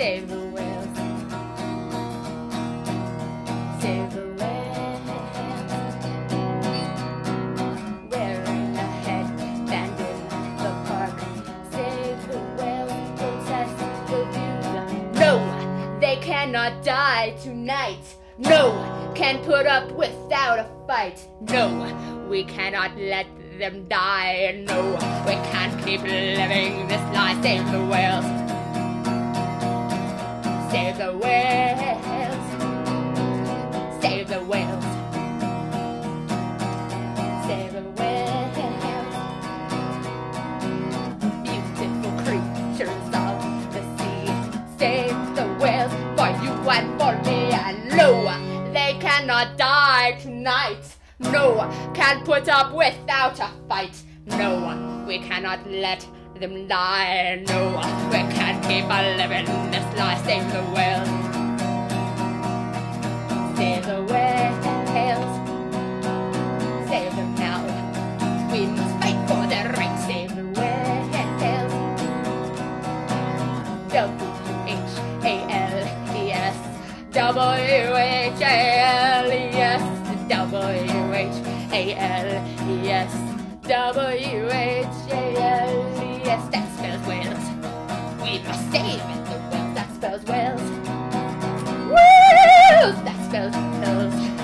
Save the whales. Save the whales. Wearing a headband in the park. Save the whales. Protest the views. No, they cannot die tonight. No, can't put up without a fight. No, we cannot let them die. No, we can't keep living this lie. Save the whales. Save the whales. Save the whales. Save the whales. Beautiful creatures of the sea. Save the whales for you and for me. And no, they cannot die tonight. No, can't put up without a fight. No, we cannot let them die. No, we can't keep living this lie. Save the whales. Save the whales. Save them now. We must fight for their rights. Save the whales. W-H-A-L-E-S. W-H-A-L-E-S. W-H-A-L-E-S. W-H-A-L-E-S. That spells whales. We must save the whales. That spells whales. Whales! That spells whales.